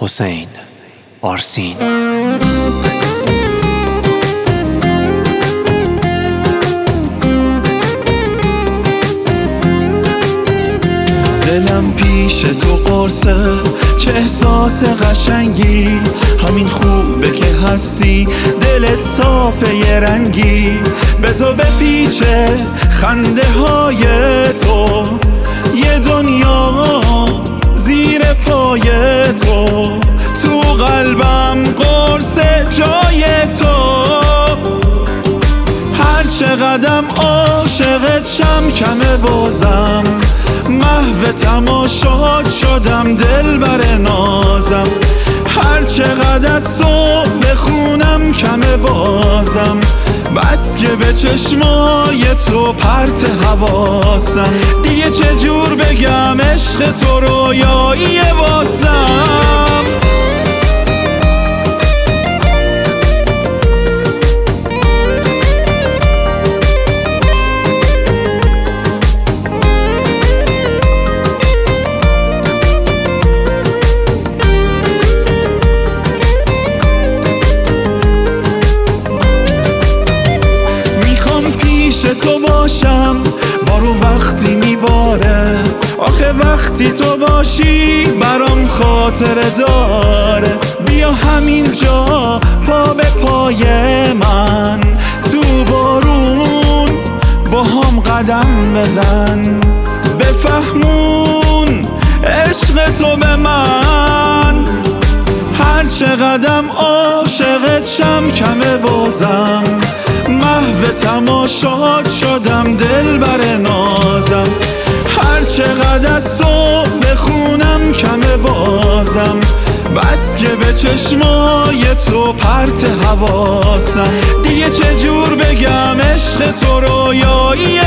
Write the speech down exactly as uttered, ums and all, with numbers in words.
حسین آرسین. دلم پیش تو قرصه، چه احساس قشنگی، همین خوبه که هستی، دلت صافه یه رنگی، بذار بپیچه خنده های تو، یه دنیا زیر پای تو، تو قلبم قرص جای تو. هر چقدرم عاشقت شم کمه بازم، محو تماشات شدم دل بر نازم. هر چقدر از تو بخونم کمه بازم، بس که به چشمای تو پرت حواسم. دیگه چجور بگم عشق تو رویاییه واسم. تو باشم بارون وقتی میباره، آخه وقتی تو باشی برام خاطره داره. بیا همینجا پا به پای من، تو بارون با هم قدم بزن، بفهمون عشق تو به من. هر چقدرم عاشقت شم کمه بازم، محو تماشات شدم دل بر نازم. هر چقدر از تو بخونم کمه بازم، بس که به چشمای تو پرت حواسم. دیگه چجور بگم عشق تو رویاییه